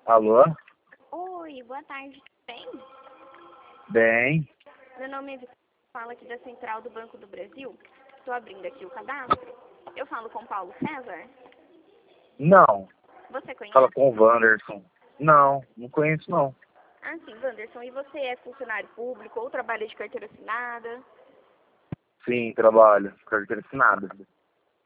Alô? Oi, boa tarde, tudo bem? Bem? Meu nome é Vitória, falo aqui da Central do Banco do Brasil. Estou abrindo aqui o cadastro. Eu falo com Paulo César. Não. Você conhece? Fala com o Wanderson. Não conheço não. Ah, sim, Wanderson. E você é funcionário público ou trabalha de carteira assinada? Sim, trabalho. Carteira assinada.